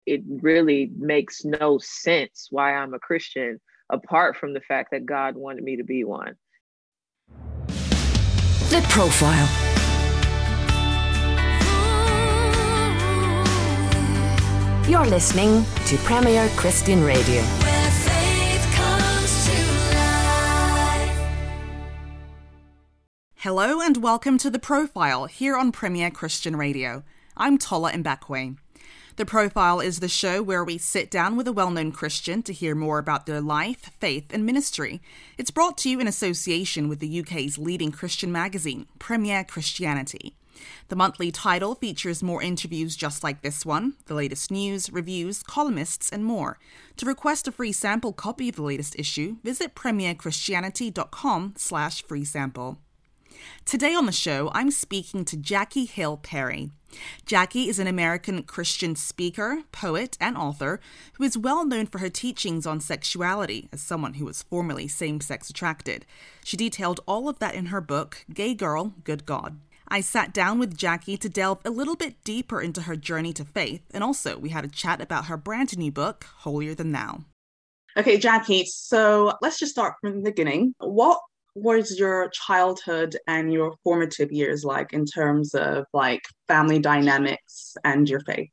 it really makes no sense why I'm a Christian apart from the fact that God wanted me to be one. The Profile. You're listening to Premier Christian Radio. Where faith comes to life. Hello and welcome to The Profile here on Premier Christian Radio. I'm Tola Mbakwe. The Profile is the show where we sit down with a well-known Christian to hear more about their life, faith and ministry. It's brought to you in association with the UK's leading Christian magazine, Premier Christianity. The monthly title features more interviews just like this one, the latest news, reviews, columnists and more. To request a free sample copy of the latest issue, visit premierchristianity.com/free sample. Today on the show, I'm speaking to Jackie Hill Perry. Jackie is an American Christian speaker, poet, and author who is well known for her teachings on sexuality as someone who was formerly same-sex attracted. She detailed all of that in her book, Gay Girl, Good God. I sat down with Jackie to delve a little bit deeper into her journey to faith, and also we had a chat about her brand new book, Holier Than Thou. Okay, Jackie, so let's just start from the beginning. What was your childhood and your formative years like in terms of like family dynamics and your faith?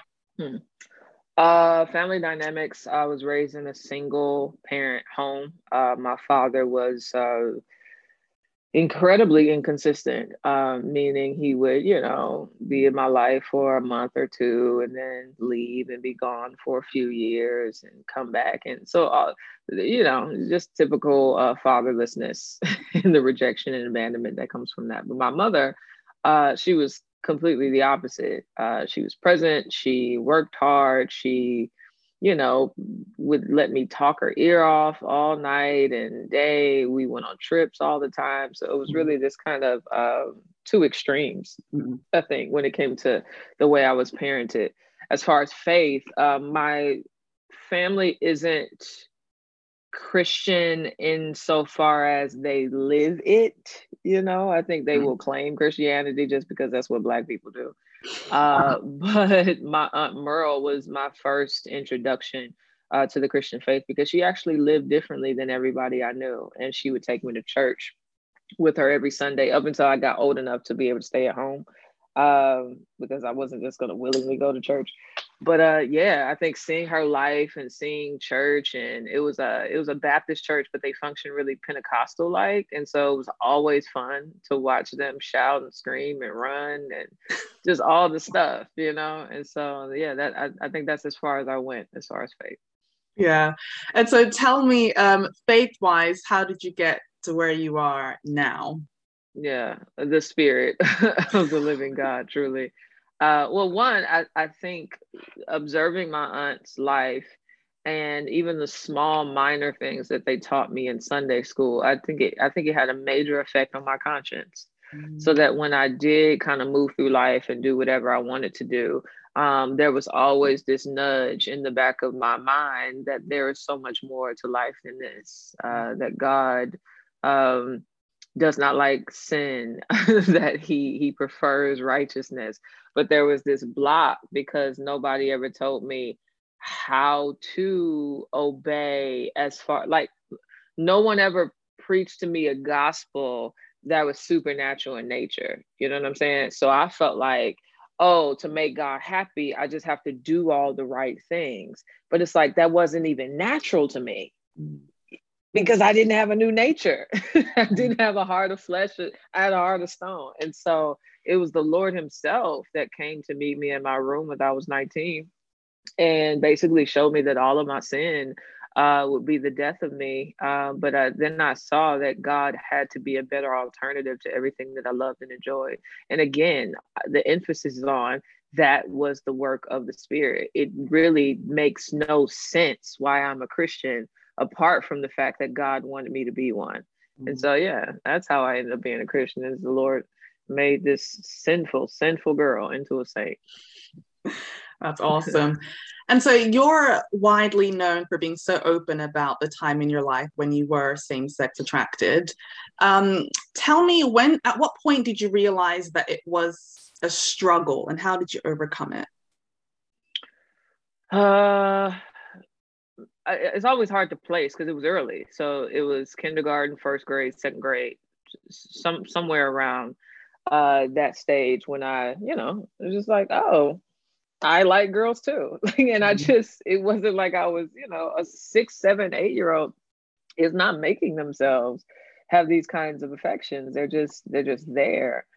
Family dynamics, I was raised in a single parent home. My father was incredibly inconsistent, meaning he would, be in my life for a month or two and then leave and be gone for a few years and come back. And so, just typical fatherlessness and the rejection and abandonment that comes from that. But my mother, she was completely the opposite. She was present. She worked hard. She would let me talk her ear off all night and day. We went on trips all the time. So it was really this kind of two extremes, I think, when it came to the way I was parented. As far as faith, my family isn't Christian insofar as they live it. I think they will claim Christianity just because that's what Black people do. But my Aunt Merle was my first introduction to the Christian faith because she actually lived differently than everybody I knew. And she would take me to church with her every Sunday up until I got old enough to be able to stay at home because I wasn't just going to willingly go to church. But I think seeing her life and seeing church, and it was a Baptist church, but they function really Pentecostal like, and so it was always fun to watch them shout and scream and run and just all the stuff, And so I think that's as far as I went as far as faith. Yeah, and so tell me, faith-wise, how did you get to where you are now? Yeah, the spirit of the living God, truly. I think observing my aunt's life and even the small minor things that they taught me in Sunday school, I think it had a major effect on my conscience. So that when I did kind of move through life and do whatever I wanted to do, there was always this nudge in the back of my mind that there is so much more to life than this, that God does not like sin, that he prefers righteousness. But there was this block because nobody ever told me how to obey, as far like no one ever preached to me a gospel that was supernatural in nature. You know what I'm saying? So I felt like, to make God happy, I just have to do all the right things. But it's like that wasn't even natural to me. Because I didn't have a new nature. I didn't have a heart of flesh. I had a heart of stone. And so it was the Lord himself that came to meet me in my room when I was 19 and basically showed me that all of my sin would be the death of me. But then I saw that God had to be a better alternative to everything that I loved and enjoyed. And again, the emphasis is on that was the work of the Spirit. It really makes no sense why I'm a Christian apart from the fact that God wanted me to be one. And so, that's how I ended up being a Christian, is the Lord made this sinful girl into a saint. That's awesome. And so you're widely known for being so open about the time in your life when you were same-sex attracted. Tell me, at what point did you realize that it was a struggle and how did you overcome it? Uh, it's always hard to place because it was early. So it was kindergarten, first grade, second grade, somewhere around that stage when I, it was just like, oh, I like girls too. And it wasn't like I was, a 6, 7, 8 year old is not making themselves have these kinds of affections. They're just there.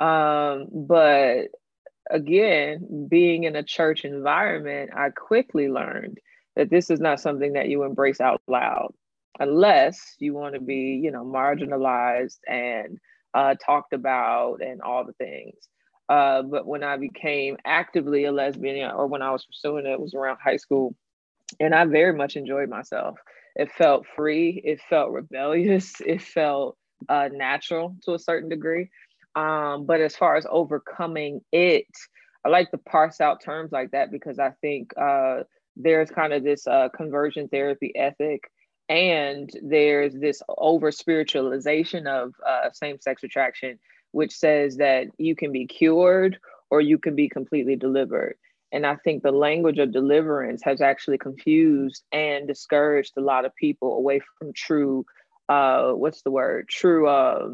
But again, being in a church environment, I quickly learned that this is not something that you embrace out loud unless you want to be, marginalized and talked about and all the things. But when I became actively a lesbian, or when I was pursuing it, was around high school, and I very much enjoyed myself. It felt free. It felt rebellious. It felt natural to a certain degree. But as far as overcoming it, I like to parse out terms like that because I think there's kind of this conversion therapy ethic, and there's this over spiritualization of same sex attraction, which says that you can be cured or you can be completely delivered. And I think the language of deliverance has actually confused and discouraged a lot of people away from true, what's the word? True,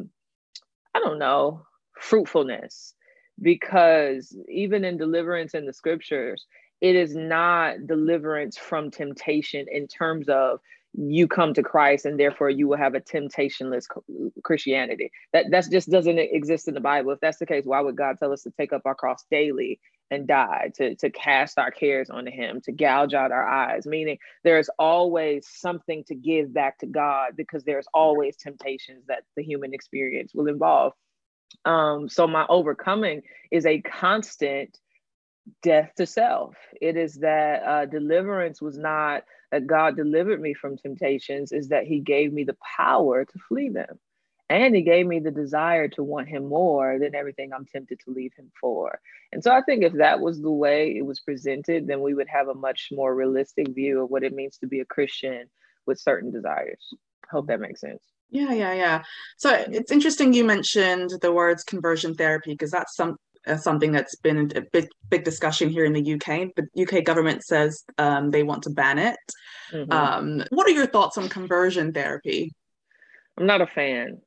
I don't know, fruitfulness. Because even in deliverance in the scriptures, it is not deliverance from temptation in terms of you come to Christ and therefore you will have a temptationless Christianity. That just doesn't exist in the Bible. If that's the case, why would God tell us to take up our cross daily and die, to cast our cares onto him, to gouge out our eyes? Meaning there's always something to give back to God because there's always temptations that the human experience will involve. So my overcoming is a constant death to self. It is that deliverance was not that God delivered me from temptations, is that he gave me the power to flee them. And he gave me the desire to want him more than everything I'm tempted to leave him for. And so I think if that was the way it was presented, then we would have a much more realistic view of what it means to be a Christian with certain desires. Hope that makes sense. Yeah. So it's interesting you mentioned the words conversion therapy because that's something that's been a big discussion here in the UK. The UK government says they want to ban it. What are your thoughts on conversion therapy? I'm not a fan.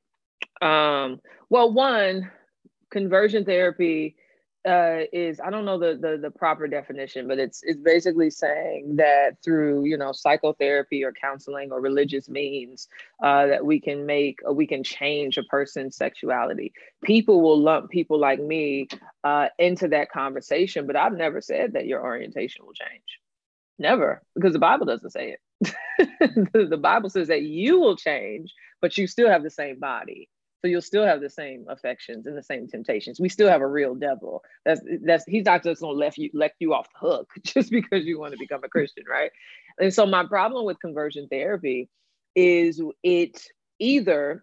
Well, one, conversion therapy is, I don't know the proper definition, but it's basically saying that through psychotherapy or counseling or religious means that we can change a person's sexuality. People will lump people like me into that conversation, but I've never said that your orientation will change. Never, because the Bible doesn't say it. The Bible says that you will change, but you still have the same body. So you'll still have the same affections and the same temptations. We still have a real devil. He's not just gonna let you off the hook just because you want to become a Christian, right? And so my problem with conversion therapy is it either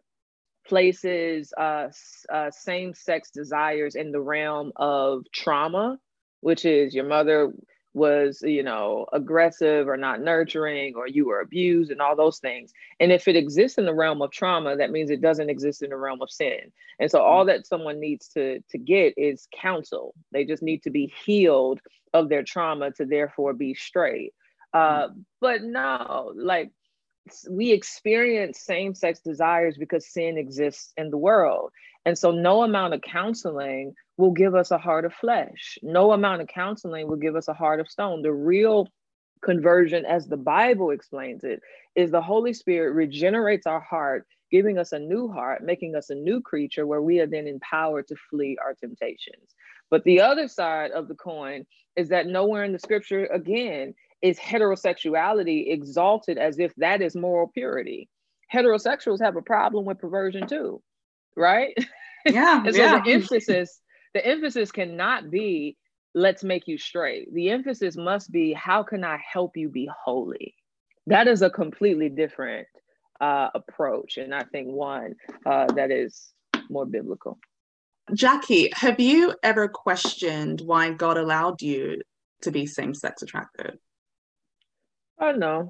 places same-sex desires in the realm of trauma, which is your mother was, aggressive or not nurturing, or you were abused and all those things. And if it exists in the realm of trauma, that means it doesn't exist in the realm of sin. And so all that someone needs to get is counsel. They just need to be healed of their trauma to therefore be straight. But no, like, we experience same-sex desires because sin exists in the world. And so no amount of counseling will give us a heart of flesh. No amount of counseling will give us a heart of stone. The real conversion, as the Bible explains it, is the Holy Spirit regenerates our heart, giving us a new heart, making us a new creature where we are then empowered to flee our temptations. But the other side of the coin is that nowhere in the scripture, again, is heterosexuality exalted as if that is moral purity. Heterosexuals have a problem with perversion too, right? Yeah. And so the emphasis cannot be, let's make you straight. The emphasis must be, how can I help you be holy? That is a completely different approach. And I think one that is more biblical. Jackie, have you ever questioned why God allowed you to be same-sex attracted? Oh, no.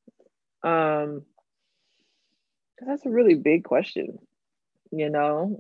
That's a really big question, Yeah,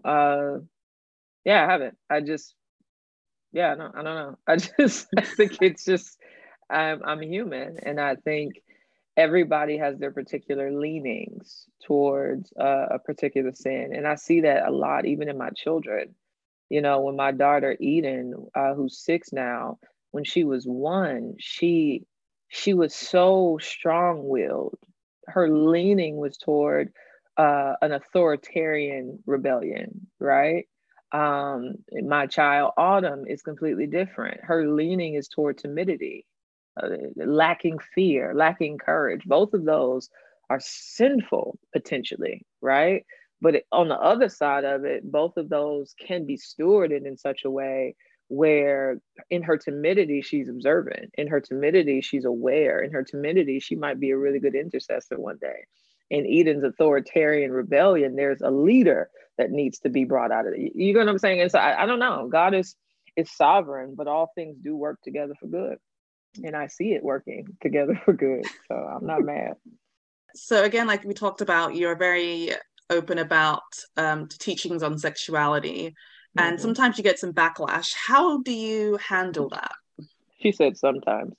I haven't. I don't know. I think it's just, I'm human, and I think everybody has their particular leanings towards a particular sin, and I see that a lot even in my children. You know, when my daughter Eden, who's 6 now, when she was 1, she was so strong-willed. Her leaning was toward an authoritarian rebellion, right? My child Autumn is completely different. Her leaning is toward timidity, lacking fear, lacking courage. Both of those are sinful potentially, right? But on the other side of it, both of those can be stewarded in such a way where in her timidity, she's observant. In her timidity, she's aware. In her timidity, she might be a really good intercessor one day. In Eden's authoritarian rebellion, there's a leader that needs to be brought out of it. You know what I'm saying? And so I don't know. God is sovereign, but all things do work together for good. And I see it working together for good. So I'm not mad. So again, like we talked about, you're very open about teachings on sexuality, and sometimes you get some backlash. How do you handle that? She said sometimes.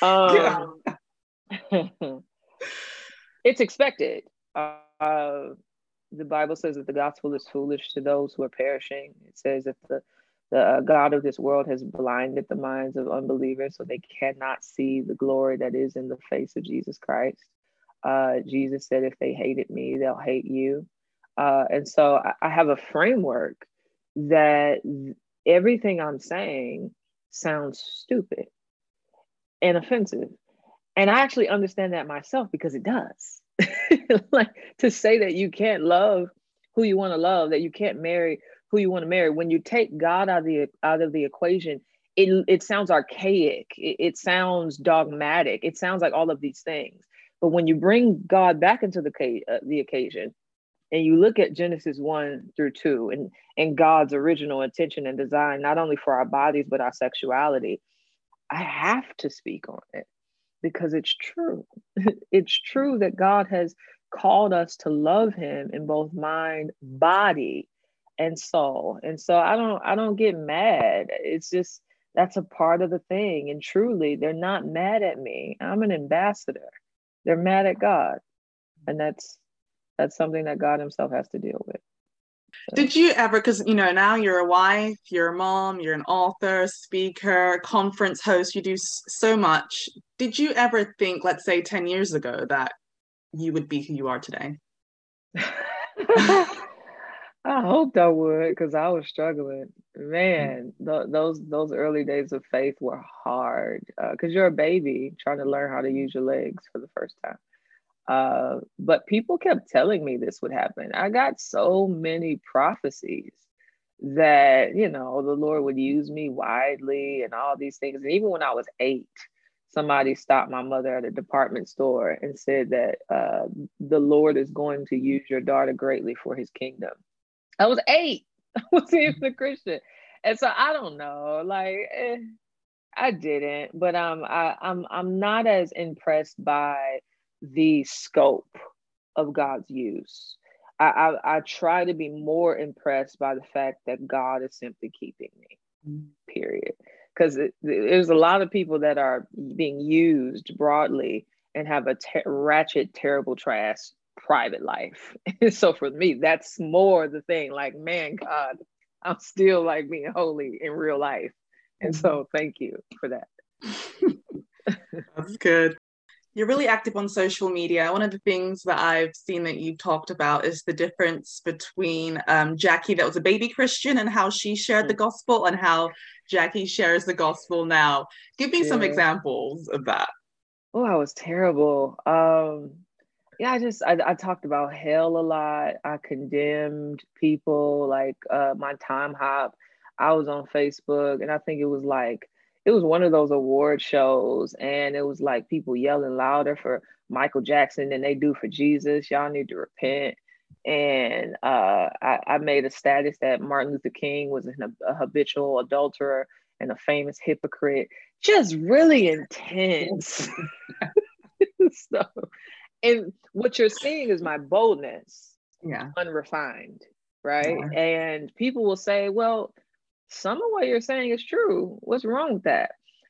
It's expected. The Bible says that the gospel is foolish to those who are perishing. It says that the God of this world has blinded the minds of unbelievers so they cannot see the glory that is in the face of Jesus Christ. Jesus said, if they hated me, they'll hate you. And so I have a framework that everything I'm saying sounds stupid and offensive. And I actually understand that myself because it does. Like, to say that you can't love who you want to love, that you can't marry who you want to marry, when you take God out of the equation, it sounds archaic. It sounds dogmatic. It sounds like all of these things. But when you bring God back into the occasion, and you look at Genesis 1-2 and God's original intention and design, not only for our bodies, but our sexuality, I have to speak on it because it's true. It's true that God has called us to love him in both mind, body, and soul. And so I don't get mad. It's just, that's a part of the thing. And truly, they're not mad at me. I'm an ambassador. They're mad at God. And that's something that God himself has to deal with. So. Did you ever, because now you're a wife, you're a mom, you're an author, speaker, conference host, you do so much. Did you ever think, let's say 10 years ago, that you would be who you are today? I hoped I would, because I was struggling. Man, those early days of faith were hard, because you're a baby trying to learn how to use your legs for the first time. But people kept telling me this would happen. I got so many prophecies that, the Lord would use me widely and all these things. And even when I was 8, somebody stopped my mother at a department store and said that the Lord is going to use your daughter greatly for his kingdom. I was 8. I wasn't even a Christian. And so I don't know, I didn't, but I'm not as impressed by the scope of God's use. I try to be more impressed by the fact that God is simply keeping me, period. Because there's a lot of people that are being used broadly and have a ratchet, terrible, trash private life. And so for me, that's more the thing. Like, man, God, I'm still being holy in real life. And so thank you for that. That's good. You're really active on social media. One of the things that I've seen that you talked about is the difference between Jackie, that was a baby Christian, and how she shared the gospel, and how Jackie shares the gospel now. Give me some examples of that. Oh, I was terrible. I talked about hell a lot. I condemned people, my time hop. I was on Facebook, and I think it was one of those award shows, and it was people yelling louder for Michael Jackson than they do for Jesus. Y'all need to repent. And I made a status that Martin Luther King was a habitual adulterer and a famous hypocrite. Just really intense stuff. And what you're seeing is my boldness, unrefined, right? Yeah. And people will say, well, some of what you're saying is true. What's wrong with that?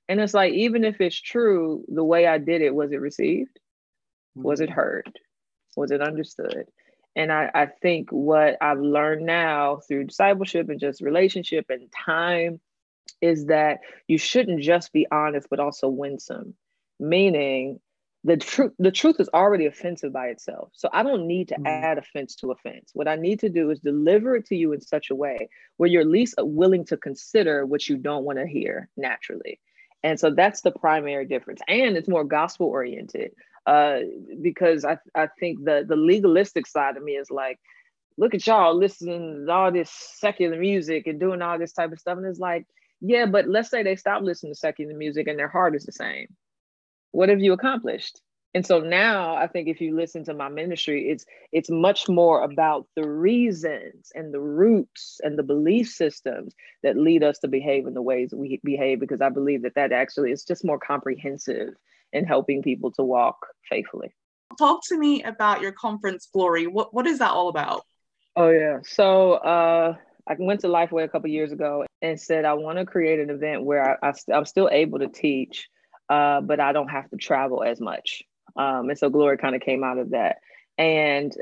And it's like, even if it's true, the way I did it, was it received? Was it heard? Was it understood? And I think what I've learned now through discipleship and just relationship and time is that you shouldn't just be honest, but also winsome. Meaning the truth is already offensive by itself. So I don't need to add offense to offense. What I need to do is deliver it to you in such a way where you're at least willing to consider what you don't want to hear naturally. And so that's the primary difference. And it's more gospel oriented, because I think the legalistic side of me is like, look at y'all listening to all this secular music and doing all this type of stuff. And it's like, yeah, but let's say they stop listening to secular music and their heart is the same. What have you accomplished? And so now I think if you listen to my ministry, it's much more about the reasons and the roots and the belief systems that lead us to behave in the ways that we behave, because I believe that actually is just more comprehensive in helping people to walk faithfully. Talk to me about your conference, Glory. What is that all about? Oh, yeah. So I went to Lifeway a couple of years ago and said, I want to create an event where I'm still able to teach, but I don't have to travel as much. And so Glory kind of came out of that. And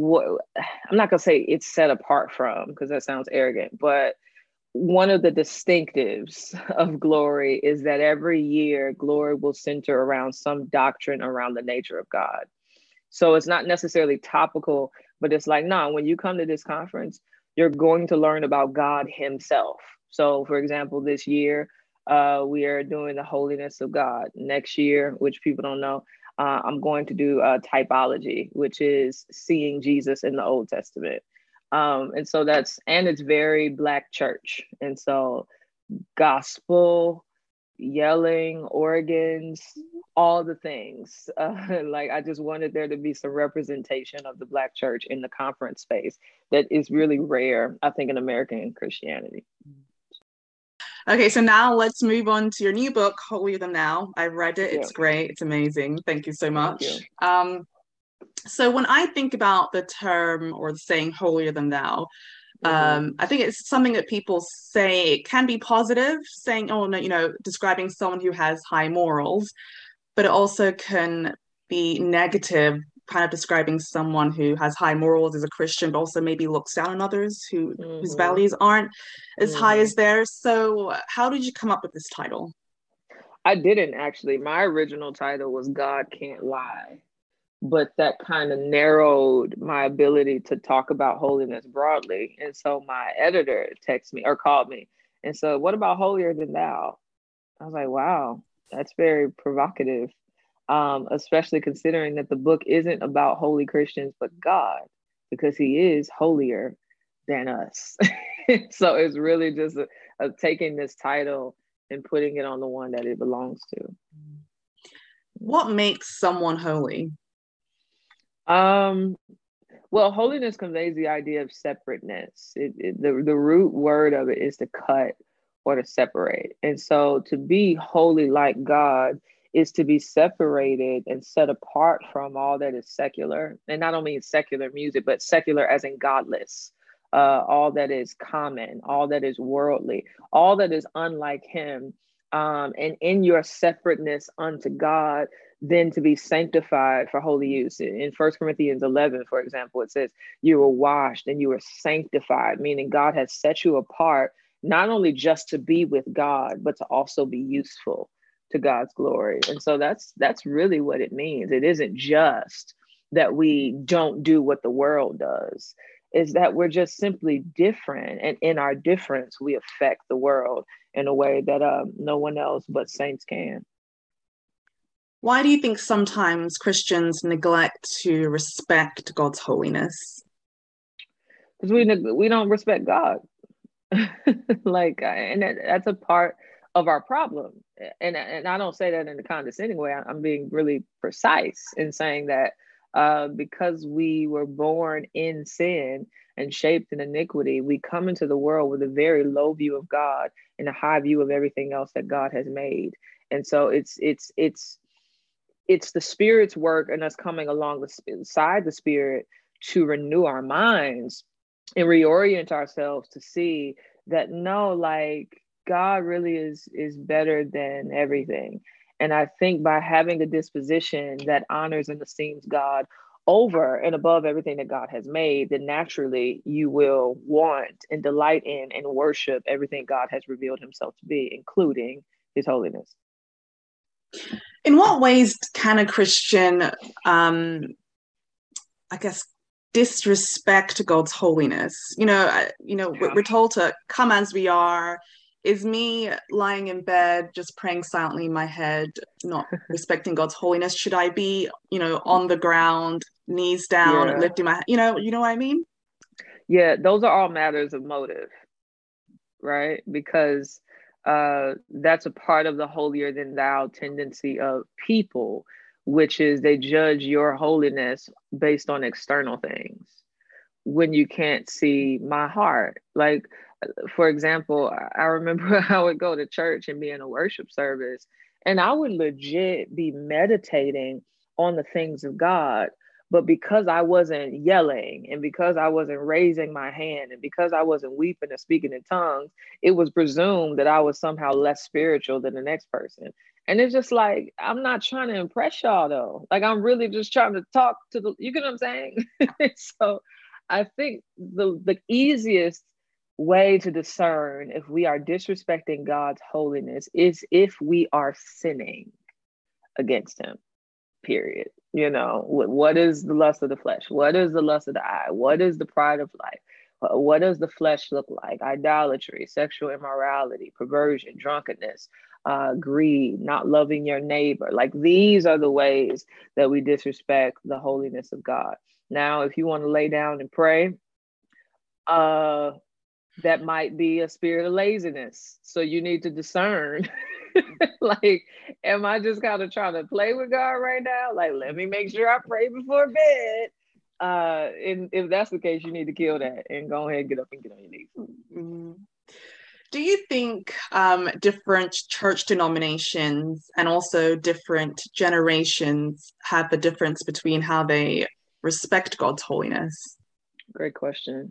I'm not going to say it's set apart from, because that sounds arrogant, but one of the distinctives of Glory is that every year Glory will center around some doctrine around the nature of God. So it's not necessarily topical, but it's like, no, when you come to this conference, you're going to learn about God himself. So for example, this year, we are doing the holiness of God. Next year, which people don't know, I'm going to do typology, which is seeing Jesus in the Old Testament. And so it's very Black church. And so gospel, yelling, organs, all the things. Like I just wanted there to be some representation of the Black church in the conference space that is really rare, I think, in American Christianity. Okay, so now let's move on to your new book, Holier Than Thou. I've read it. It's great. It's amazing. Thank you so much. So when I think about the term or the saying holier than thou, I think it's something that people say. It can be positive, saying, oh, no, describing someone who has high morals, but it also can be negative, kind of describing someone who has high morals as a Christian, but also maybe looks down on others whose values aren't as high as theirs. So how did you come up with this title? I didn't actually. My original title was God Can't Lie. But that kind of narrowed my ability to talk about holiness broadly. And so my editor texted me or called me and said, what about holier than thou? I was like, wow, that's very provocative, especially considering that the book isn't about holy Christians, but God, because he is holier than us. So it's really just a taking this title and putting it on the one that it belongs to. What makes someone holy? Well, holiness conveys the idea of separateness. The root word of it is to cut or to separate. And so to be holy like God is to be separated and set apart from all that is secular. And I don't mean secular music, but secular as in godless. All that is common, all that is worldly, all that is unlike him. And in your separateness unto God, then to be sanctified for holy use. In 1 Corinthians 11, for example, it says, you were washed and you were sanctified, meaning God has set you apart, not only just to be with God, but to also be useful to God's glory. And so that's really what it means. It isn't just that we don't do what the world does. Is that we're just simply different. And in our difference, we affect the world in a way that no one else but saints can. Why do you think sometimes Christians neglect to respect God's holiness? Because we don't respect God. And that's a part of our problem. And I don't say that in a condescending way. I'm being really precise in saying that because we were born in sin and shaped in iniquity, we come into the world with a very low view of God and a high view of everything else that God has made. And so it's the Spirit's work and us coming alongside the Spirit to renew our minds and reorient ourselves to see that God really is better than everything. And I think by having a disposition that honors and esteems God over and above everything that God has made, then naturally you will want and delight in and worship everything God has revealed himself to be, including his holiness. In what ways can a Christian, I guess, disrespect God's holiness? We're told to come as we are. Is me lying in bed, just praying silently in my head, not respecting God's holiness? Should I be, on the ground, knees down, Yeah. lifting my, you know what I mean? Yeah, those are all matters of motive, right? Because that's a part of the holier than thou tendency of people, which is they judge your holiness based on external things when you can't see my heart. Like, for example, I remember I would go to church and be in a worship service, and I would legit be meditating on the things of God. But because I wasn't yelling, and because I wasn't raising my hand, and because I wasn't weeping and speaking in tongues, it was presumed that I was somehow less spiritual than the next person. And it's just like, I'm not trying to impress y'all though. Like, I'm really just trying to talk to you get what I'm saying? So I think the easiest way to discern if we are disrespecting God's holiness is if we are sinning against him, period. What is the lust of the flesh? What is the lust of the eye? What is the pride of life? What does the flesh look like? Idolatry, sexual immorality, perversion, drunkenness, greed, not loving your neighbor. Like, these are the ways that we disrespect the holiness of God. Now, if you want to lay down and pray, that might be a spirit of laziness. So you need to discern. Like, am I just kind of trying to play with God right now? Like, let me make sure I pray before bed. And if that's the case, you need to kill that and go ahead and get up and get on your knees. Mm-hmm. Do you think different church denominations and also different generations have a difference between how they respect God's holiness? Great question.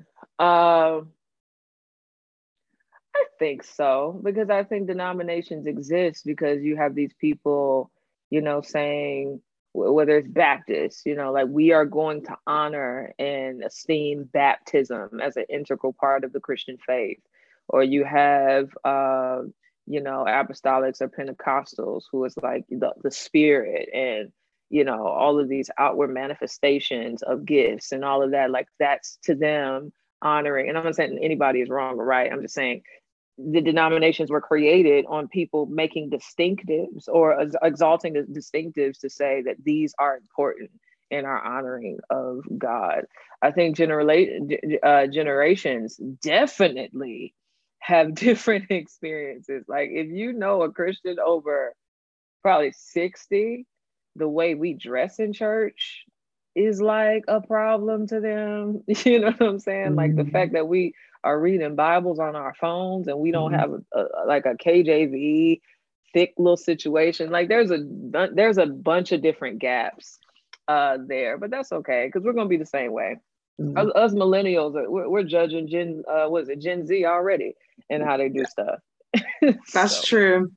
I think so, because I think denominations exist because you have these people, saying, whether it's Baptist, like, we are going to honor and esteem baptism as an integral part of the Christian faith. Or you have, apostolics or Pentecostals who is like the spirit and, all of these outward manifestations of gifts and all of that. Like, that's to them honoring. And I'm not saying anybody is wrong or right. I'm just saying the denominations were created on people making distinctives or exalting the distinctives to say that these are important in our honoring of God. I think generations definitely have different experiences. Like, if you know a Christian over probably 60, the way we dress in church is like a problem to them. You know what I'm saying? Mm-hmm. Like, the fact that we are reading Bibles on our phones and we don't have a KJV thick little situation. Like, there's a bunch of different gaps there, but that's okay, because we're gonna be the same way. Mm-hmm. Us millennials, we're judging Gen Z already and how they do stuff. That's true.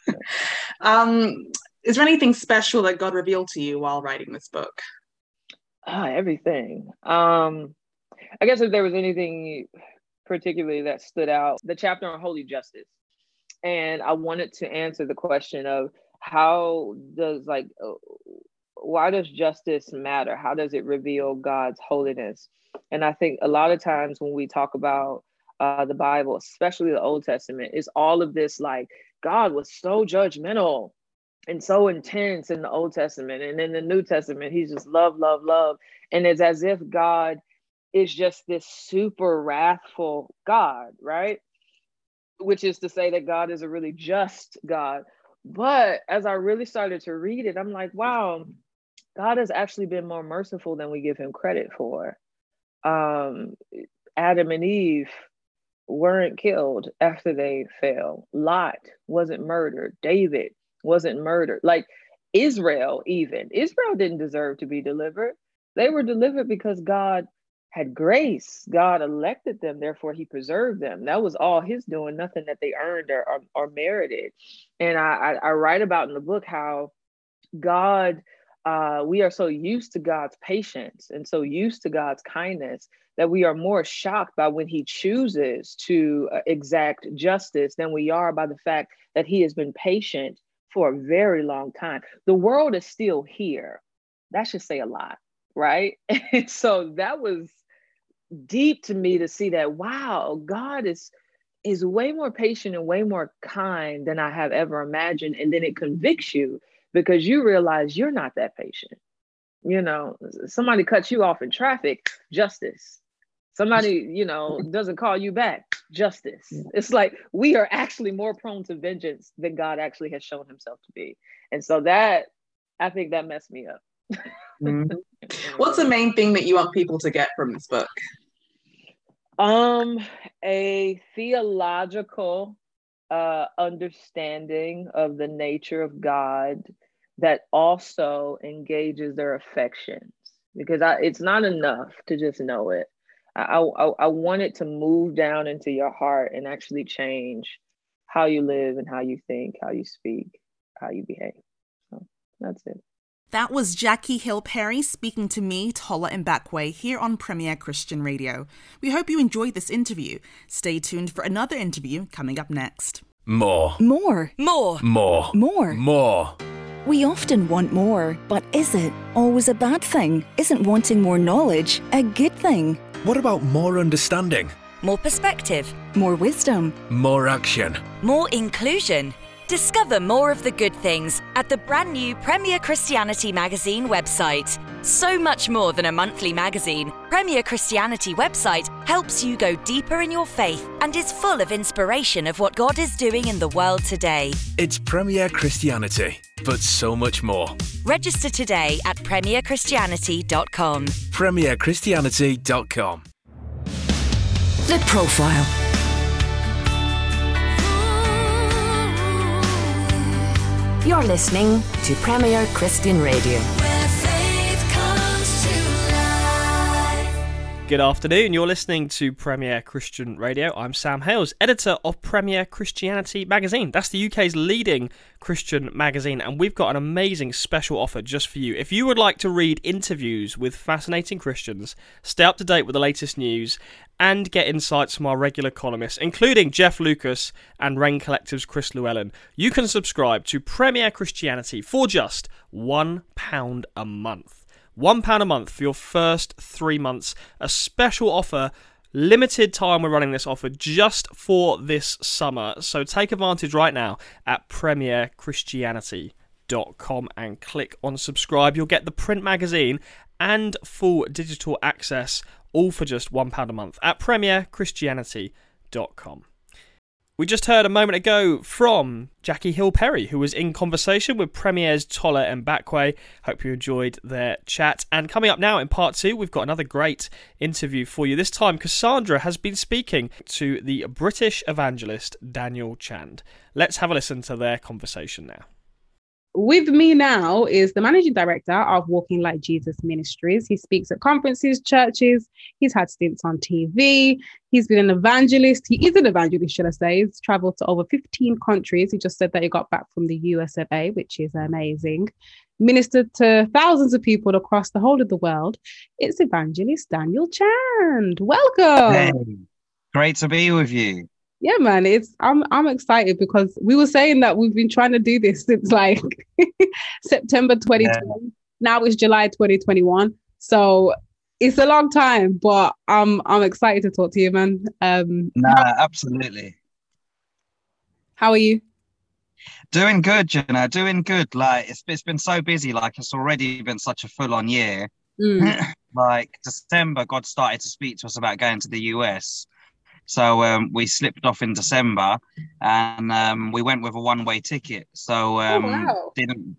Is there anything special that God revealed to you while writing this book? Everything. I guess if there was anything particularly that stood out, the chapter on holy justice. And I wanted to answer the question of why does justice matter? How does it reveal God's holiness? And I think a lot of times when we talk about the Bible, especially the Old Testament, is all of this, like, God was so judgmental and so intense in the Old Testament. And in the New Testament, he's just love, love, love. And it's as if God is just this super wrathful God, right? Which is to say that God is a really just God. But as I really started to read it, I'm like, wow, God has actually been more merciful than we give him credit for. Adam and Eve weren't killed after they fell. Lot wasn't murdered. David wasn't murdered. Like, Israel didn't deserve to be delivered. They were delivered because God had grace. God elected them, therefore he preserved them. That was all his doing, nothing that they earned or merited. And I write about in the book how God, we are so used to God's patience and so used to God's kindness that we are more shocked by when he chooses to exact justice than we are by the fact that he has been patient for a very long time. The world is still here. That should say a lot, right? And so that was deep to me to see that, wow, God is way more patient and way more kind than I have ever imagined. And then it convicts you because you realize you're not that patient. You know, somebody cuts you off in traffic, justice. Somebody, you know, doesn't call you back, justice. It's like we are actually more prone to vengeance than God actually has shown himself to be. And so that, I think that messed me up. Mm-hmm. What's the main thing that you want people to get from this book? A theological understanding of the nature of God that also engages their affections, because it's not enough to just know it. I want it to move down into your heart and actually change how you live and how you think, how you speak, how you behave. So that's it. That was Jackie Hill Perry speaking to me, Tola Mbakwe, here on Premier Christian Radio. We hope you enjoyed this interview. Stay tuned for another interview coming up next. More. More. More. More. More. More. We often want more, but is it always a bad thing? Isn't wanting more knowledge a good thing? What about more understanding? More perspective. More wisdom? More action? More inclusion. Discover more of the good things at the brand new Premier Christianity Magazine website. So much more than a monthly magazine, Premier Christianity website helps you go deeper in your faith and is full of inspiration of what God is doing in the world today. It's Premier Christianity, but so much more. Register today at premierchristianity.com. premierchristianity.com. The Profile. You're listening to Premier Christian Radio. Where faith comes to life. Good afternoon, you're listening to Premier Christian Radio. I'm Sam Hales, editor of Premier Christianity Magazine. That's the UK's leading Christian magazine, and we've got an amazing special offer just for you. If you would like to read interviews with fascinating Christians, stay up to date with the latest news, and get insights from our regular columnists, including Jeff Lucas and Rain Collective's Chris Llewellyn, you can subscribe to Premier Christianity for just £1 a month. £1 a month for your first 3 months. A special offer, limited time we're running this offer just for this summer. So take advantage right now at premierchristianity.com and click on subscribe. You'll get the print magazine and full digital access, all for just £1 a month at premierchristianity.com. We just heard a moment ago from Jackie Hill Perry, who was in conversation with Premier's Tola Mbakwe. Hope you enjoyed their chat. And coming up now in part 2, we've got another great interview for you. This time, Cassandra has been speaking to the British evangelist Daniel Chand. Let's have a listen to their conversation now. With me now is the managing director of Walking Like Jesus Ministries. He speaks at conferences, churches. He's had stints on TV. He's been an evangelist. He is an evangelist, should I say. He's traveled to over 15 countries. He just said that he got back from the US of A, which is amazing. Ministered to thousands of people across the whole of the world. It's evangelist Daniel Chand. Welcome. Hey, great to be with you. Yeah, man, I'm excited because we were saying that we've been trying to do this since like September 2020. Yeah. Now it's July 2021. So it's a long time, but I'm excited to talk to you, man. Absolutely. How are you? Doing good, Jenna. Doing good. Like it's been so busy. Like it's already been such a full-on year. Like December, God started to speak to us about going to the US. So we slipped off in December, and we went with a one-way ticket. So wow.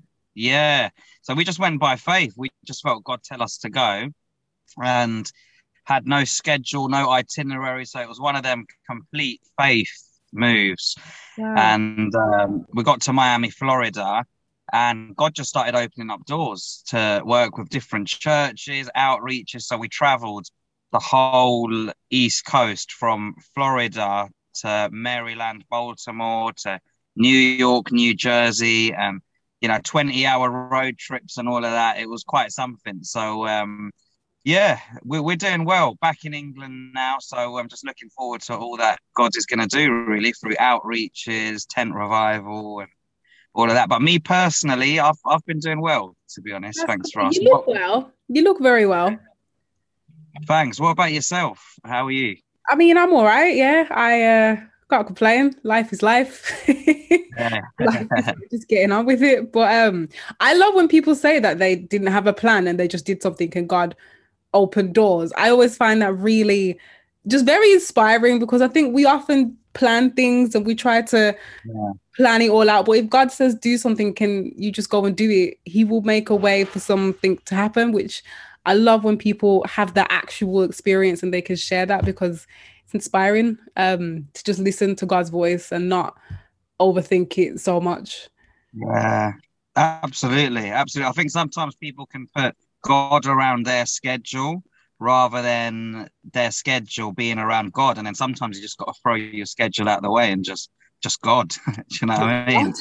So we just went by faith. We just felt God tell us to go, and had no schedule, no itinerary. So it was one of them complete faith moves. Wow. And we got to Miami, Florida, and God just started opening up doors to work with different churches, outreaches. So we traveled the whole East Coast, from Florida to Maryland, Baltimore to New York, New Jersey, and 20-hour road trips and all of that. It was quite something. So yeah, we're doing well back in England now. So I'm just looking forward to all that God is going to do, really, through outreaches, tent revival, and all of that. But me personally, I've been doing well, to be honest. Thanks for asking. You look well. You look very well. Thanks. What about yourself? How are you? I mean, I'm all right. Yeah, I can't complain. Life is life. Life is just getting on with it. But I love when people say that they didn't have a plan and they just did something and God opened doors. I always find that really just very inspiring, because I think we often plan things and we try to plan it all out. But if God says do something, can you just go and do it? He will make a way for something to happen, which I love when people have that actual experience and they can share that, because it's inspiring to just listen to God's voice and not overthink it so much. Yeah, absolutely. I think sometimes people can put God around their schedule rather than their schedule being around God. And then sometimes you just got to throw your schedule out of the way and just God. Do you know what I mean?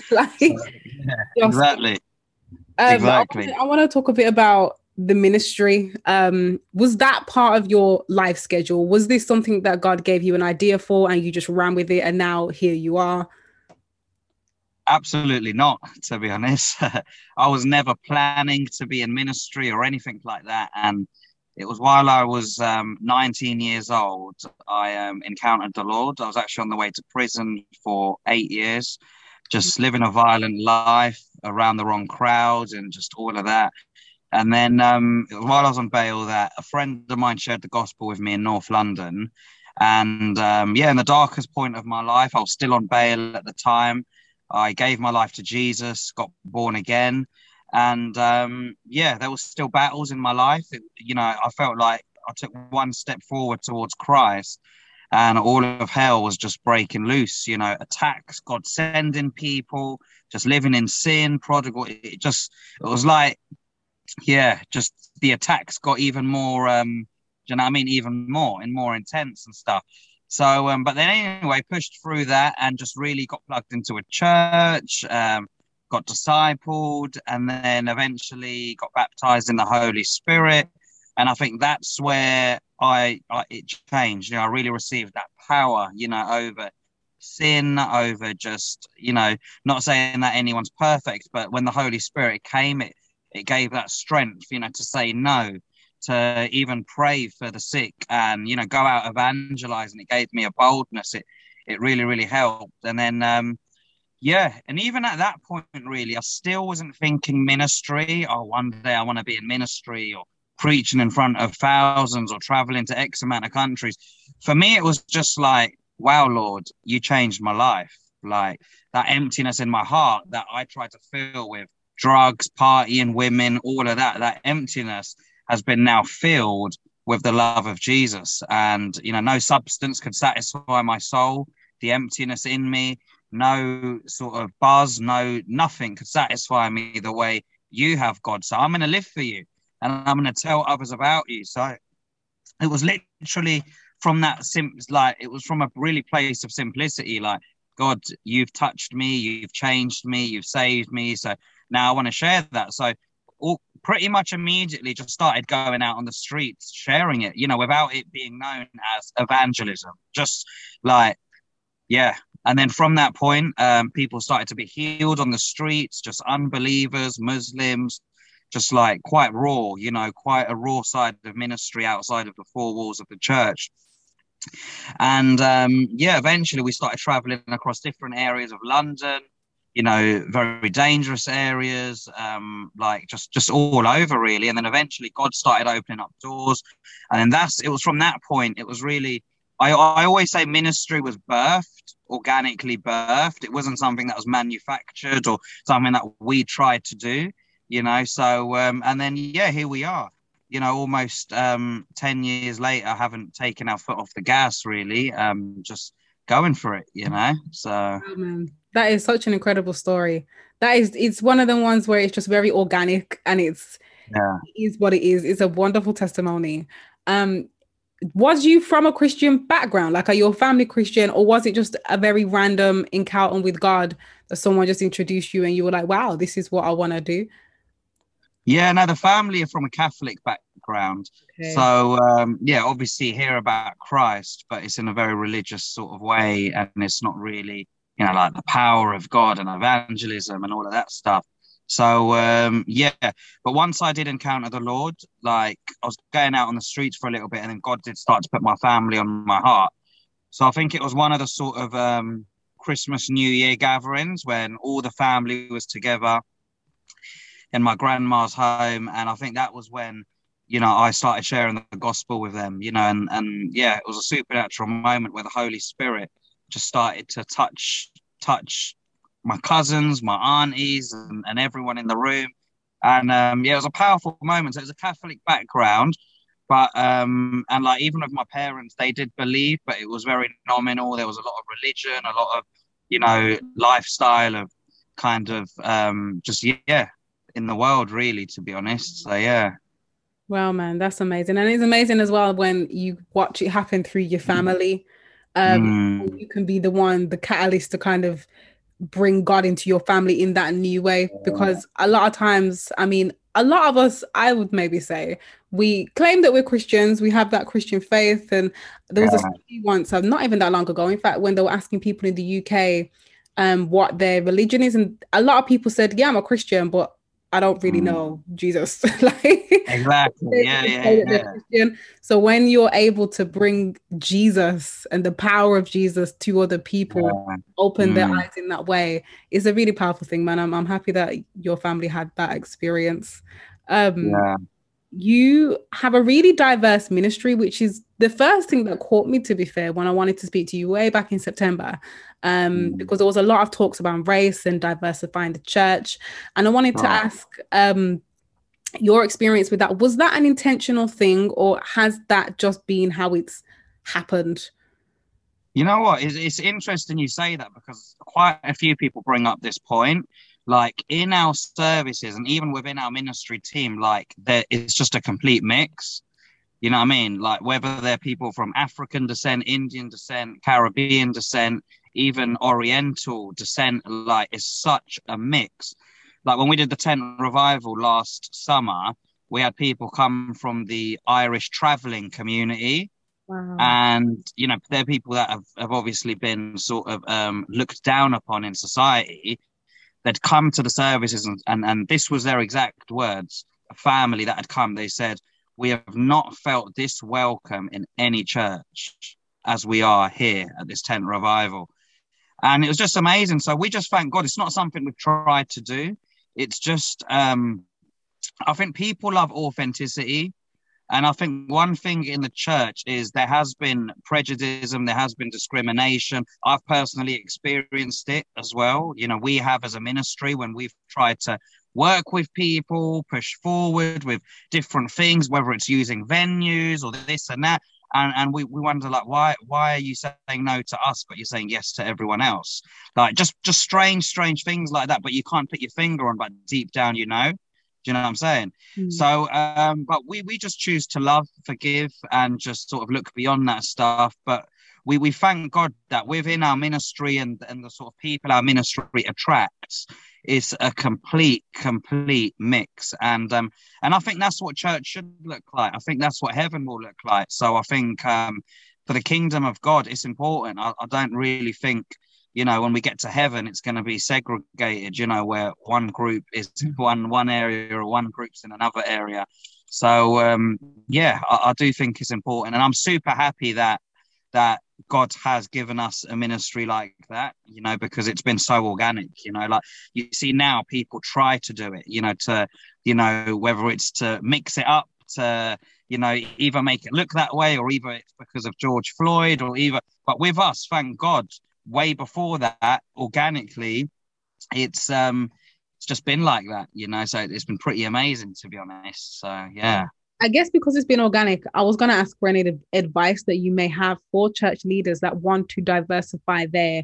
Exactly. Exactly. I want to talk a bit about the ministry. Was that part of your life schedule? Was this something that God gave you an idea for and you just ran with it and now here you are? Absolutely not, to be honest. I was never planning to be in ministry or anything like that. And it was while I was 19 years old, I encountered the Lord. I was actually on the way to prison for 8 years, just living a violent life around the wrong crowd and just all of that. And then while I was on bail, that a friend of mine shared the gospel with me in North London. And in the darkest point of my life, I was still on bail at the time. I gave my life to Jesus, got born again. And there was still battles in my life. I felt like I took one step forward towards Christ and all of hell was just breaking loose, attacks, God sending people, just living in sin, prodigal. It was like, just the attacks got even more, even more intense and stuff. So, but then anyway, pushed through that and just really got plugged into a church, got discipled, and then eventually got baptized in the Holy Spirit. And I think that's where it changed. I really received that power, over sin, over just, not saying that anyone's perfect, but when the Holy Spirit came, it gave that strength, to say no, to even pray for the sick and, go out evangelizing. It gave me a boldness. It really, really helped. And then, and even at that point, really, I still wasn't thinking ministry. Oh, one day I want to be in ministry or preaching in front of thousands or traveling to X amount of countries. For me, it was just like, wow, Lord, you changed my life. Like that emptiness in my heart that I tried to fill with drugs, partying, women, all of that emptiness has been now filled with the love of Jesus. And, no substance could satisfy my soul, the emptiness in me, no sort of buzz, nothing could satisfy me the way you have, God. So I'm going to live for you and I'm going to tell others about you. So it was literally from that, it was from a really place of simplicity, like, God, you've touched me, you've changed me, you've saved me. So now I want to share that. So pretty much immediately just started going out on the streets, sharing it, without it being known as evangelism. Just like, And then from that point, people started to be healed on the streets, just unbelievers, Muslims, just like quite raw, quite a raw side of ministry outside of the four walls of the church. And eventually we started traveling across different areas of London, very dangerous areas, like just all over really. And then eventually God started opening up doors. And then it was from that point, it was really, I always say ministry was organically birthed. It wasn't something that was manufactured or something that we tried to do, so, and then, here we are, almost 10 years later, I haven't taken our foot off the gas really, just going for it, so. Oh, man. That is such an incredible story. It's one of the ones where it's just very organic and it is what it is. It's a wonderful testimony. was you from a Christian background? Like, are your family Christian, or was it just a very random encounter with God that someone just introduced you and you were like, wow, this is what I want to do? Yeah, no, the family are from a Catholic background. Okay. So, yeah, obviously hear about Christ, but it's in a very religious sort of way. And it's not really, you know, like the power of God and evangelism and all of that stuff. So, yeah, but once I did encounter the Lord, like I was going out on the streets for a little bit, and then God did start to put my family on my heart. So I think it was one of the sort of Christmas, New Year gatherings when all the family was together in my grandma's home. And I think that was when, you know, I started sharing the gospel with them, you know, and yeah, it was a supernatural moment where the Holy Spirit just started to touch my cousins, my aunties, and everyone in the room. And yeah, it was a powerful moment. So it was a Catholic background, but and like even with my parents, they did believe, but it was very nominal. There was a lot of religion, a lot of, you know, lifestyle of kind of just, yeah, in the world, really, to be honest. So yeah. Wow, man, that's amazing. And it's amazing as well when you watch it happen through your family. You can be the catalyst to kind of bring God into your family in that new way, because a lot of times, I mean, a lot of us, I would maybe say, we claim that we're Christians, we have that Christian faith. And there was a study once, not even that long ago, in fact, when they were asking people in the UK what their religion is, and a lot of people said, yeah, I'm a Christian, but I don't really know Jesus. Exactly. Yeah. Christian. So when you're able to bring Jesus and the power of Jesus to other people, open their eyes in that way, it's a really powerful thing, man. I'm happy that your family had that experience. You have a really diverse ministry, which is the first thing that caught me, to be fair, when I wanted to speak to you way back in September, because there was a lot of talks about race and diversifying the church. And I wanted to ask your experience with that. Was that an intentional thing, or has that just been how it's happened? You know what? It's interesting you say that, because quite a few people bring up this point. Like in our services and even within our ministry team, like it's just a complete mix. You know what I mean? Like whether they're people from African descent, Indian descent, Caribbean descent, even Oriental descent, like it's such a mix. Like when we did the tent revival last summer, we had people come from the Irish traveling community. Wow. And, you know, they're people that have obviously been sort of looked down upon in society. They'd come to the services and this was their exact words, a family that had come. They said, we have not felt this welcome in any church as we are here at this tent revival. And it was just amazing. So we just thank God. It's not something we've tried to do. It's just, I think people love authenticity. And I think one thing in the church is there has been prejudice, there has been discrimination. I've personally experienced it as well. You know, we have as a ministry when we've tried to work with people, push forward with different things, whether it's using venues or this and that. And we wonder, like, why are you saying no to us, but you're saying yes to everyone else? Like just strange things like that, but you can't put your finger on, but deep down, you know. Do you know what I'm saying? So, but we just choose to love, forgive, and just sort of look beyond that stuff. But we thank God that within our ministry and the sort of people our ministry attracts is a complete mix. And I think that's what church should look like. I think that's what heaven will look like. So I think for the kingdom of God, it's important. I don't really think, you know, when we get to heaven, it's going to be segregated, you know, where one group is one area or one group's in another area. So, yeah, I do think it's important. And I'm super happy that God has given us a ministry like that, you know, because it's been so organic, you know, like you see now people try to do it, you know, whether it's to mix it up, to, you know, either make it look that way or either it's because of George Floyd but with us, thank God, way before that, organically, it's just been like that, you know, so it's been pretty amazing, to be honest. So yeah, I guess because it's been organic, I was going to ask for any advice that you may have for church leaders that want to diversify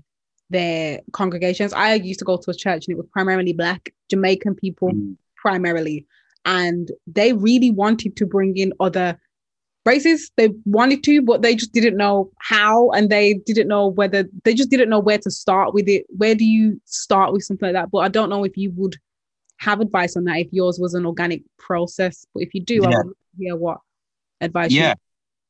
their congregations. I used to go to a church and it was primarily Black Jamaican people primarily, and they really wanted to bring in other racist. They wanted to, but they just didn't know how, and they didn't know where to start with it. Where do you start with something like that? But I don't know if you would have advice on that if yours was an organic process. But if you do, I would hear what advice you have.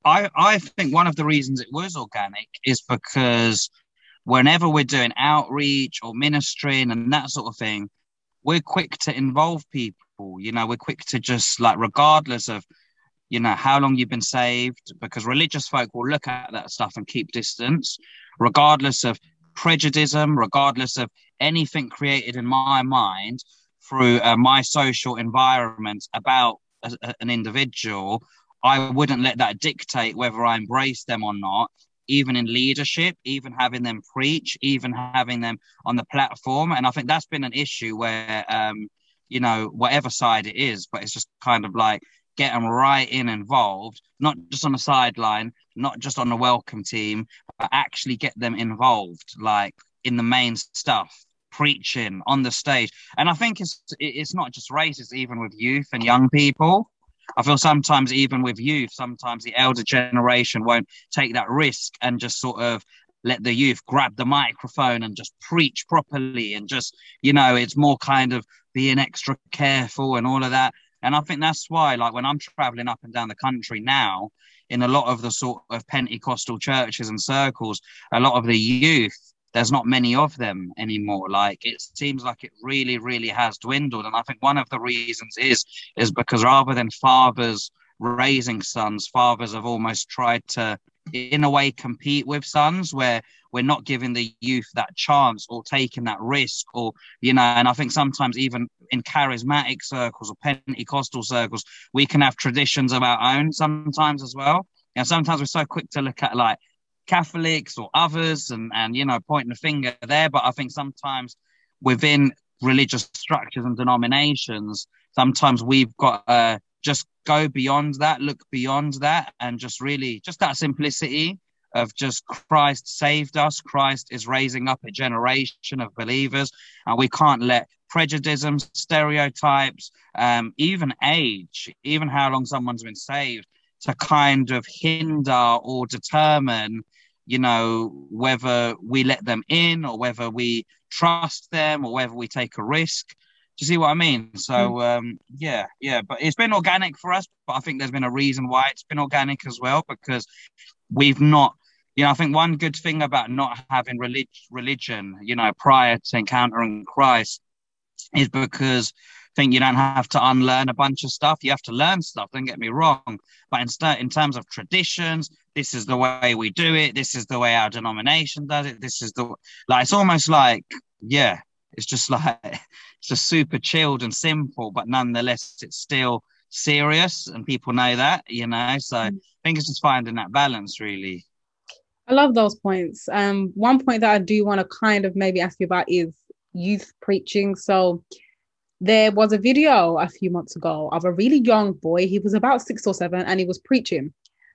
I think one of the reasons it was organic is because whenever we're doing outreach or ministering and that sort of thing, we're quick to involve people. You know, we're quick to just, like, regardless of, you know, how long you've been saved, because religious folk will look at that stuff and keep distance, regardless of prejudice, regardless of anything created in my mind through my social environment about an individual. I wouldn't let that dictate whether I embrace them or not, even in leadership, even having them preach, even having them on the platform. And I think that's been an issue where, you know, whatever side it is, but it's just kind of like, get them right involved, not just on the sideline, not just on the welcome team, but actually get them involved, like in the main stuff, preaching on the stage. And I think it's not just race, it's even with youth and young people. I feel sometimes even with youth, sometimes the elder generation won't take that risk and just sort of let the youth grab the microphone and just preach properly, and just, you know, it's more kind of being extra careful and all of that. And I think that's why, like, when I'm traveling up and down the country now, in a lot of the sort of Pentecostal churches and circles, a lot of the youth, there's not many of them anymore. Like, it seems like it really, really has dwindled. And I think one of the reasons is because rather than fathers raising sons, fathers have almost tried to, in a way, compete with sons, where we're not giving the youth that chance or taking that risk, or, you know. And I think sometimes even in charismatic circles or Pentecostal circles, we can have traditions of our own sometimes as well. And sometimes we're so quick to look at, like, Catholics or others and you know, pointing the finger there. But I think sometimes within religious structures and denominations, sometimes we've got to just go beyond that, look beyond that, and just really, just that simplicity of just Christ saved us. Christ is raising up a generation of believers, and we can't let prejudice, stereotypes, even age, even how long someone's been saved, to kind of hinder or determine, you know, whether we let them in or whether we trust them or whether we take a risk. Do you see what I mean? So, yeah. But it's been organic for us, but I think there's been a reason why it's been organic as well, because we've not, you know, I think one good thing about not having religion, you know, prior to encountering Christ is because I think you don't have to unlearn a bunch of stuff. You have to learn stuff, don't get me wrong. But instead, in terms of traditions, this is the way we do it. This is the way our denomination does it. This is like, it's almost like, yeah, it's just like, it's just super chilled and simple, but nonetheless, it's still serious, and people know that, you know. So I think it's just finding that balance, really. I love those points. One point that I do want to kind of maybe ask you about is youth preaching. So there was a video a few months ago of a really young boy. He was about 6 or 7, and he was preaching.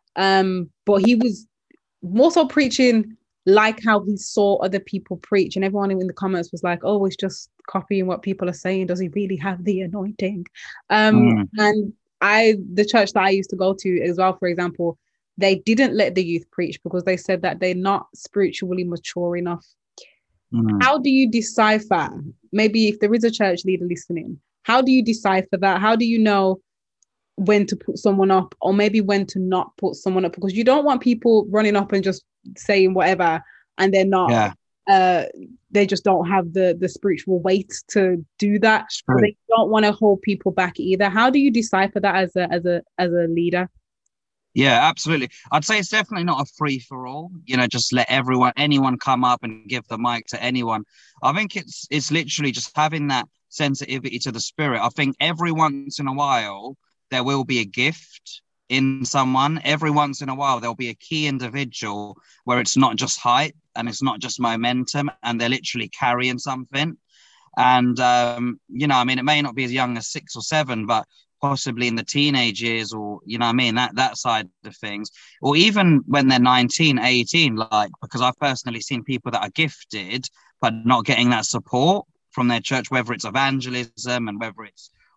But he was more so preaching like how he saw other people preach. And everyone in the comments was like, oh, he's just copying what people are saying. Does he really have the anointing? And the church that I used to go to as well, for example, they didn't let the youth preach because they said that they're not spiritually mature enough. How do you decipher, maybe if there is a church leader listening, how do you decipher that? How do you know when to put someone up, or maybe when to not put someone up? Because you don't want people running up and just saying whatever, and they're not, they just don't have the spiritual weight to do that. They don't want to hold people back either. How do you decipher that as a leader? Yeah, absolutely. I'd say it's definitely not a free for all, you know, just let anyone come up and give the mic to anyone. I think it's literally just having that sensitivity to the spirit. I think every once in a while, there will be a gift in someone. Every once in a while, there'll be a key individual where it's not just height and it's not just momentum, and they're literally carrying something. And, you know, I mean, it may not be as young as 6 or 7, but possibly in the teenage years, or, you know what I mean, that side of things, or even when they're 19, 18, like, because I've personally seen people that are gifted, but not getting that support from their church, whether it's evangelism and whether it's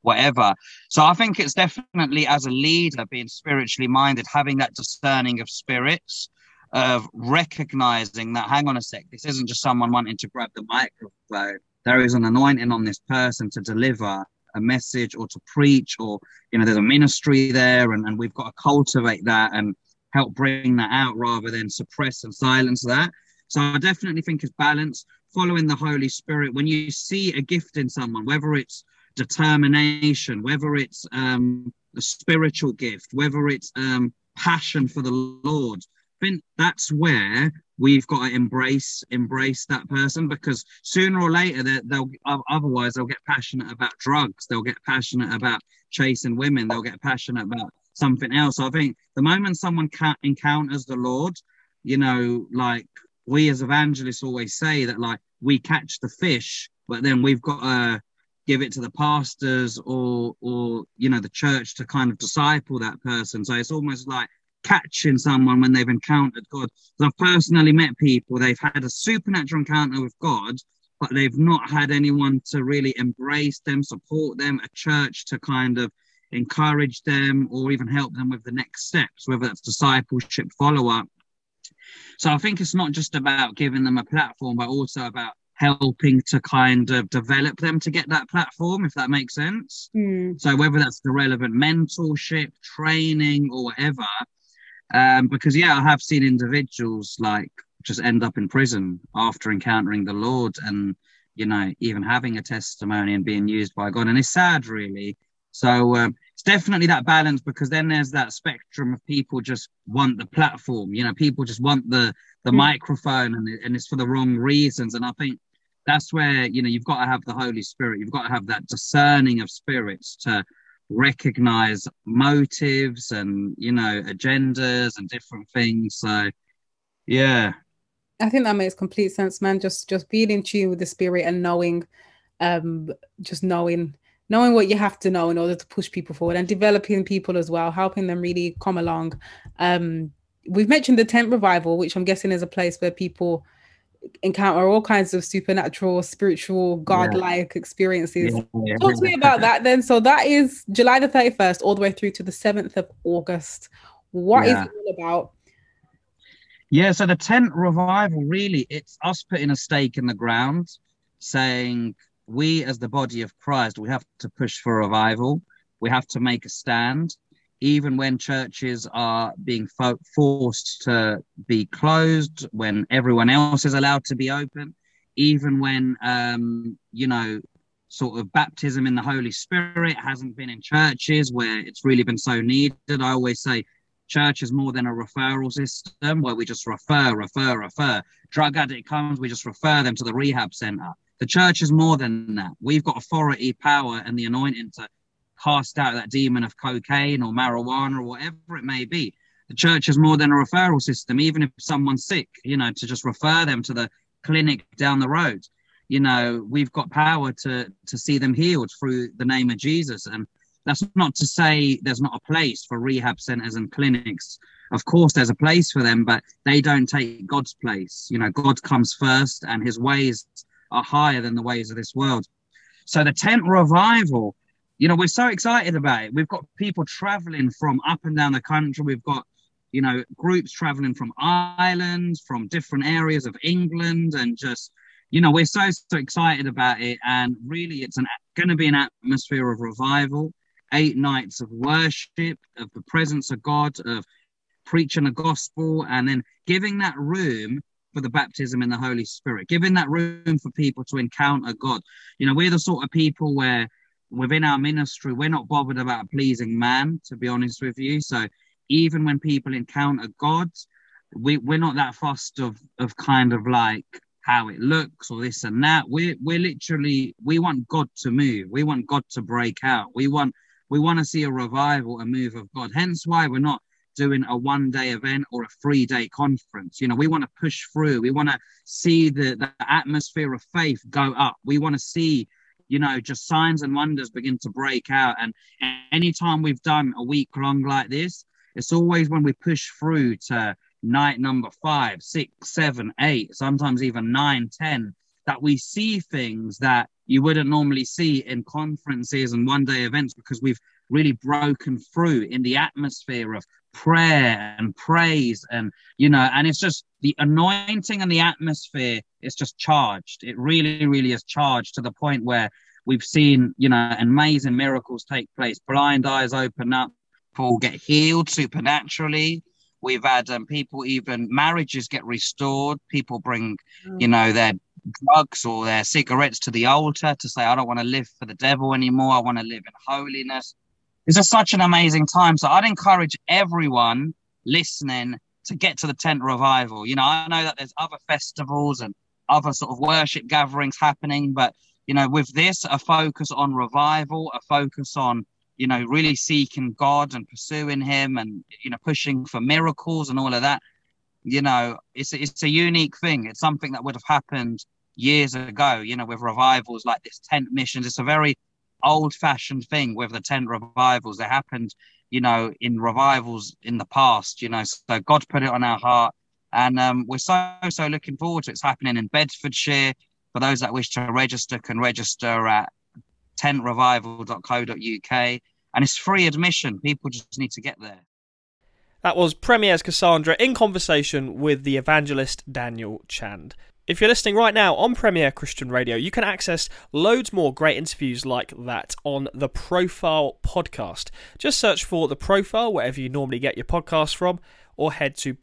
whatever. So I think it's definitely, as a leader, being spiritually minded, having that discerning of spirits, of recognizing that, hang on a sec, this isn't just someone wanting to grab the microphone. There is an anointing on this person to deliver a message or to preach, or, you know, there's a ministry there, and we've got to cultivate that and help bring that out rather than suppress and silence that. So I definitely think it's balance, following the Holy Spirit. When you see a gift in someone, whether it's determination, whether it's a spiritual gift, whether it's passion for the Lord, I think that's where we've got to embrace that person, because sooner or later they'll get passionate about drugs, they'll get passionate about chasing women, they'll get passionate about something else. So I think the moment someone encounters the Lord, you know, like we as evangelists always say that, like, we catch the fish, but then we've got to give it to the pastors or you know, the church to kind of disciple that person. So it's almost like catching someone when they've encountered God. I've personally met people, they've had a supernatural encounter with God, but they've not had anyone to really embrace them, support them, a church to kind of encourage them or even help them with the next steps, whether that's discipleship, follow-up. So I think it's not just about giving them a platform, but also about helping to kind of develop them to get that platform, if that makes sense. So whether that's the relevant mentorship, training, or whatever, because I have seen individuals like just end up in prison after encountering the Lord, and, you know, even having a testimony and being used by God. And it's sad, really. So it's definitely that balance, because then there's that spectrum of people just want the platform, you know, people just want the microphone, and it's for the wrong reasons. And I think that's where, you know, you've got to have the Holy Spirit, you've got to have that discerning of spirits to recognize motives and, you know, agendas and different things. So yeah, I think that makes complete sense, man. Just being in tune with the Spirit and knowing what you have to know in order to push people forward, and developing people as well, helping them really come along. We've mentioned the tent revival, which I'm guessing is a place where people encounter all kinds of supernatural, spiritual, godlike experiences. Talk to me about that then. So that is July the 31st all the way through to the 7th of August. What is it all about? Yeah, so the tent revival, really, it's us putting a stake in the ground, saying we as the body of Christ, we have to push for revival. We have to make a stand, even when churches are being forced to be closed, when everyone else is allowed to be open, even when, you know, sort of baptism in the Holy Spirit hasn't been in churches where it's really been so needed. I always say church is more than a referral system where we just refer. Drug addict comes, we just refer them to the rehab center. The church is more than that. We've got authority, power, and the anointing to cast out that demon of cocaine or marijuana or whatever it may be. The church is more than a referral system. Even if someone's sick, you know, to just refer them to the clinic down the road. You know, we've got power to see them healed through the name of Jesus. And that's not to say there's not a place for rehab centers and clinics. Of course, there's a place for them, but they don't take God's place. You know, God comes first, and his ways are higher than the ways of this world. So the tent revival, you know, we're so excited about it. We've got people traveling from up and down the country. We've got, you know, groups traveling from Ireland, from different areas of England, and just, you know, we're so excited about it. And really, it's going to be an atmosphere of revival, 8 nights of worship, of the presence of God, of preaching the gospel, and then giving that room for the baptism in the Holy Spirit, giving that room for people to encounter God. You know, we're the sort of people where within our ministry, we're not bothered about pleasing man, to be honest with you. So even when people encounter God, we're not that fussed of kind of like how it looks or this and that. We're literally, we want God to move. We want God to break out. We want to see a revival, a move of God. Hence why we're not doing a 1-day event or a 3-day conference. You know, we want to push through. We want to see the atmosphere of faith go up. We want to see, you know, just signs and wonders begin to break out. And anytime we've done a week long like this, it's always when we push through to night number 5, 6, 7, 8, sometimes even 9, 10. that we see things that you wouldn't normally see in conferences and one-day events, because we've really broken through in the atmosphere of prayer and praise, and and it's just the anointing and the atmosphere is just charged. It really, really is charged to the point where we've seen, amazing miracles take place. Blind eyes open up, people get healed supernaturally. We've had people, even marriages get restored. People bring, their drugs or their cigarettes to the altar to say, I don't want to live for the devil anymore. I want to live in holiness. It's just such an amazing time. So I'd encourage everyone listening to get to the tent revival. I know that there's other festivals and other sort of worship gatherings happening, but, with this, a focus on revival, a focus on, really seeking God and pursuing him and, pushing for miracles and all of that, it's a unique thing. It's something that would have happened years ago, with revivals like this tent missions. It's a very old-fashioned thing with the tent revivals. They happened, in revivals in the past, so God put it on our heart, and we're so looking forward to it. It's happening in Bedfordshire. For those that wish to register, can register at tentrevival.co.uk, and it's free admission. People just need to get there. That was Premier's Cassandra in conversation with the evangelist Daniel Chand. If you're listening right now on Premier Christian Radio, you can access loads more great interviews like that on the Profile podcast. Just search for The Profile wherever you normally get your podcasts from, or head to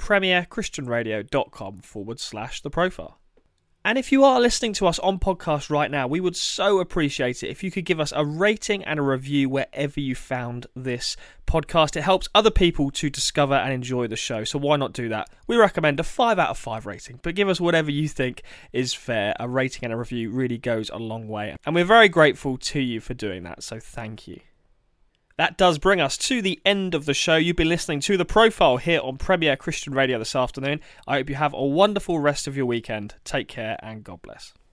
premierchristianradio.com/The Profile. And if you are listening to us on podcast right now, we would so appreciate it if you could give us a rating and a review wherever you found this podcast. It helps other people to discover and enjoy the show, so why not do that? We recommend a 5 out of 5 rating, but give us whatever you think is fair. A rating and a review really goes a long way, and we're very grateful to you for doing that, so thank you. That does bring us to the end of the show. You've been listening to The Profile here on Premier Christian Radio this afternoon. I hope you have a wonderful rest of your weekend. Take care and God bless.